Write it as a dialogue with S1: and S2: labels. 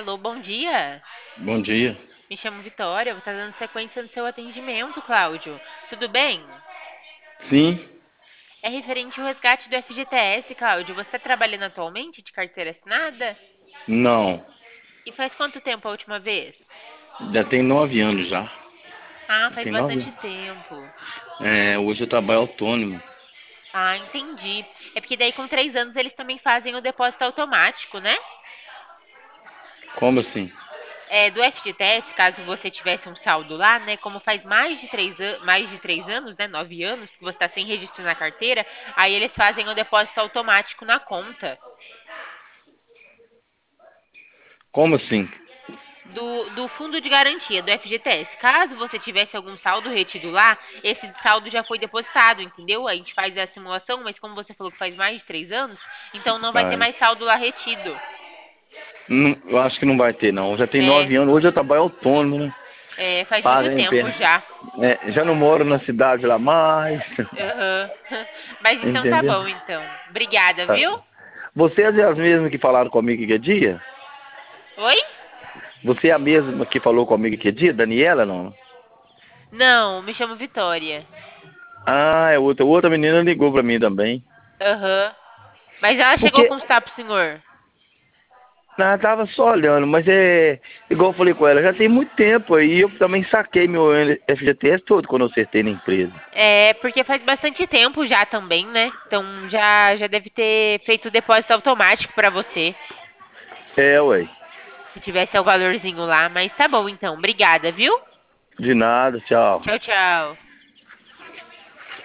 S1: Alô, bom dia.
S2: Bom dia.
S1: Me chamo Vitória, vou estar dando sequência no seu atendimento, Cláudio. Tudo bem?
S2: Sim,
S1: É referente ao resgate do FGTS, Cláudio. Você está trabalhando atualmente de carteira assinada?
S2: não.
S1: E faz quanto tempo a última vez?
S2: Já tem 9 anos já.
S1: Ah,
S2: Já
S1: faz
S2: tem nove.
S1: bastante tempo.
S2: Hoje eu trabalho autônomo.
S1: Ah, entendi. É porque daí com 3 anos eles também fazem o depósito automático, né?
S2: Como assim?
S1: Do FGTS, caso você tivesse um saldo lá, né? Como faz mais de três anos, né? 9 anos que você está sem registro na carteira, aí eles fazem o depósito automático na conta
S2: Como assim?
S1: do fundo de garantia do FGTS. Caso você tivesse algum saldo retido lá, esse saldo já foi depositado, entendeu? A gente faz a simulação, mas como você falou que faz mais de 3 anos, então não vai ter
S2: Ai,
S1: mais saldo lá retido.
S2: eu acho que não vai ter, não. Já tem
S1: É,
S2: 9 anos. Hoje eu trabalho autônomo, né?
S1: faz muito
S2: Fazem
S1: tempo
S2: pena.
S1: já.
S2: Já não moro na cidade lá mais.
S1: Aham. Mas então tá
S2: Entendeu?
S1: bom, então. Obrigada,
S2: Tá.
S1: viu?
S2: Você é as mesmas que falaram comigo que dia?
S1: Oi?
S2: Você é a mesma que falou comigo que dia? Daniela, não?
S1: Não, me chamo Vitória.
S2: Ah, é outra. Outra menina ligou pra mim também.
S1: Aham. Mas ela chegou a
S2: Porque
S1: constar pro senhor.
S2: ela tava só olhando, mas igual eu falei com ela, já tem muito tempo aí, eu também saquei meu FGTS todo quando eu acertei na empresa.
S1: É, porque faz bastante tempo já também, né? Então já deve ter feito o depósito automático pra você,
S2: É, ué,
S1: se tivesse o valorzinho lá. Mas tá bom, então. Obrigada, viu?
S2: de nada, tchau.
S1: Tchau, tchau.